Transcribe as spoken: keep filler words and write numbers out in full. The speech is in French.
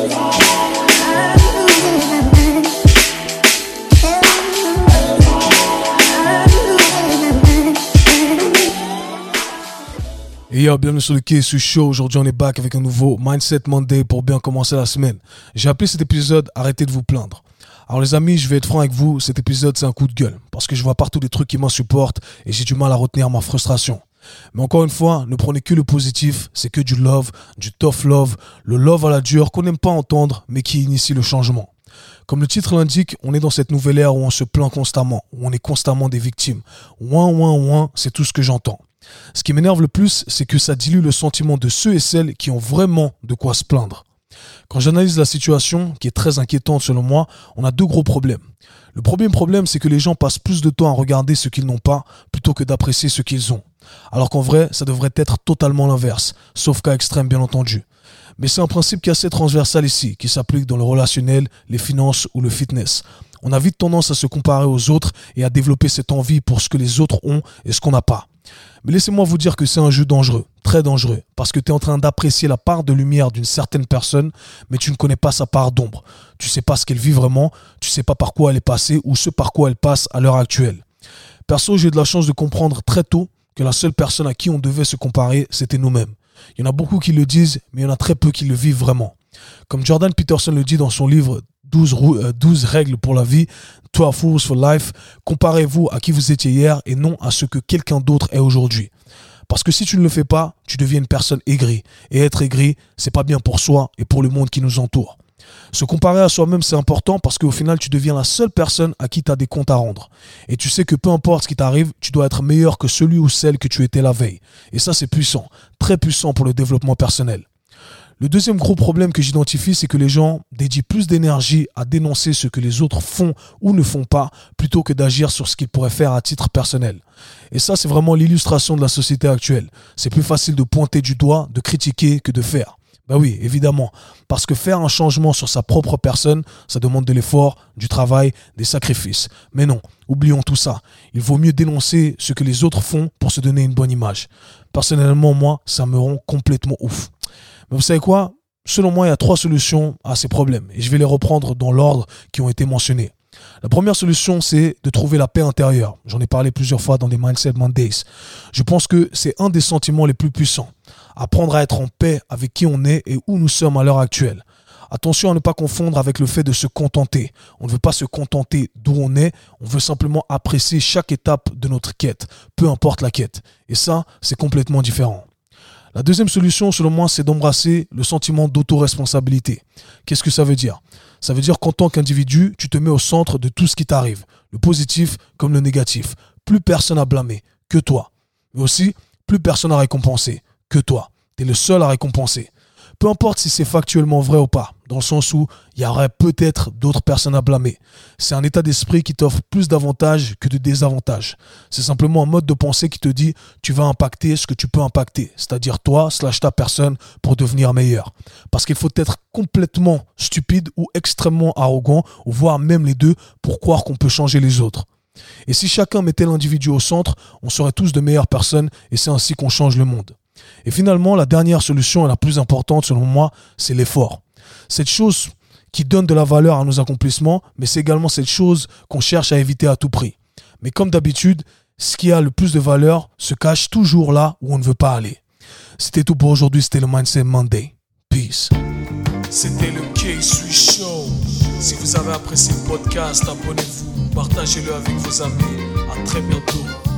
Et yo, bienvenue sur le K S U Show. Aujourd'hui, on est back avec un nouveau Mindset Monday pour bien commencer la semaine. J'ai appelé cet épisode « Arrêtez de vous plaindre ». Alors les amis, je vais être franc avec vous, cet épisode c'est un coup de gueule parce que je vois partout des trucs qui m'insupportent et j'ai du mal à retenir ma frustration. Mais encore une fois, ne prenez que le positif, c'est que du love, du tough love, le love à la dure qu'on n'aime pas entendre mais qui initie le changement. Comme le titre l'indique, on est dans cette nouvelle ère où on se plaint constamment, où on est constamment des victimes. Ouin, ouin, ouin, c'est tout ce que j'entends. Ce qui m'énerve le plus, c'est que ça dilue le sentiment de ceux et celles qui ont vraiment de quoi se plaindre. Quand j'analyse la situation, qui est très inquiétante selon moi, on a deux gros problèmes. Le premier problème, c'est que les gens passent plus de temps à regarder ce qu'ils n'ont pas plutôt que d'apprécier ce qu'ils ont. Alors qu'en vrai, ça devrait être totalement l'inverse, sauf cas extrême bien entendu. Mais c'est un principe qui est assez transversal ici, qui s'applique dans le relationnel, les finances ou le fitness. On a vite tendance à se comparer aux autres et à développer cette envie pour ce que les autres ont et ce qu'on n'a pas. Mais laissez-moi vous dire que c'est un jeu dangereux, très dangereux, parce que tu es en train d'apprécier la part de lumière d'une certaine personne, mais tu ne connais pas sa part d'ombre. Tu ne sais pas ce qu'elle vit vraiment, tu ne sais pas par quoi elle est passée ou ce par quoi elle passe à l'heure actuelle. Perso, j'ai eu de la chance de comprendre très tôt que la seule personne à qui on devait se comparer, c'était nous-mêmes. Il y en a beaucoup qui le disent, mais il y en a très peu qui le vivent vraiment. Comme Jordan Peterson le dit dans son livre douze, euh, douze règles pour la vie, twelve rules for life, comparez-vous à qui vous étiez hier et non à ce que quelqu'un d'autre est aujourd'hui. Parce que si tu ne le fais pas, tu deviens une personne aigrie. Et être aigri, c'est pas bien pour soi et pour le monde qui nous entoure. Se comparer à soi-même, c'est important parce qu'au final, tu deviens la seule personne à qui tu as des comptes à rendre. Et tu sais que peu importe ce qui t'arrive, tu dois être meilleur que celui ou celle que tu étais la veille. Et ça, c'est puissant, très puissant pour le développement personnel. Le deuxième gros problème que j'identifie, c'est que les gens dédient plus d'énergie à dénoncer ce que les autres font ou ne font pas, plutôt que d'agir sur ce qu'ils pourraient faire à titre personnel. Et ça, c'est vraiment l'illustration de la société actuelle. C'est plus facile de pointer du doigt, de critiquer que de faire. Ben oui, évidemment, parce que faire un changement sur sa propre personne, ça demande de l'effort, du travail, des sacrifices. Mais non, oublions tout ça. Il vaut mieux dénoncer ce que les autres font pour se donner une bonne image. Personnellement, moi, ça me rend complètement ouf. Mais vous savez quoi ? Selon moi, il y a trois solutions à ces problèmes et je vais les reprendre dans l'ordre qui ont été mentionnés. La première solution, c'est de trouver la paix intérieure. J'en ai parlé plusieurs fois dans des Mindset Mondays. Je pense que c'est un des sentiments les plus puissants. Apprendre à être en paix avec qui on est et où nous sommes à l'heure actuelle. Attention à ne pas confondre avec le fait de se contenter. On ne veut pas se contenter d'où on est, on veut simplement apprécier chaque étape de notre quête, peu importe la quête. Et ça, c'est complètement différent. La deuxième solution, selon moi, c'est d'embrasser le sentiment d'autoresponsabilité. Qu'est-ce que ça veut dire ? Ça veut dire qu'en tant qu'individu, tu te mets au centre de tout ce qui t'arrive, le positif comme le négatif. Plus personne à blâmer que toi. Mais aussi, plus personne à récompenser que toi. Tu es le seul à récompenser. Peu importe si c'est factuellement vrai ou pas, dans le sens où il y aurait peut-être d'autres personnes à blâmer. C'est un état d'esprit qui t'offre plus d'avantages que de désavantages. C'est simplement un mode de pensée qui te dit tu vas impacter ce que tu peux impacter, c'est-à-dire toi slash ta personne pour devenir meilleur. Parce qu'il faut être complètement stupide ou extrêmement arrogant, ou voire même les deux, pour croire qu'on peut changer les autres. Et si chacun mettait l'individu au centre, on serait tous de meilleures personnes et c'est ainsi qu'on change le monde. Et finalement, la dernière solution et la plus importante selon moi, c'est l'effort. Cette chose qui donne de la valeur à nos accomplissements, mais c'est également cette chose qu'on cherche à éviter à tout prix. Mais comme d'habitude, ce qui a le plus de valeur se cache toujours là où on ne veut pas aller. C'était tout pour aujourd'hui, c'était le Mindset Monday. Peace. C'était le K S U Show. Si vous avez apprécié le podcast, abonnez-vous, partagez-le avec vos amis. À très bientôt.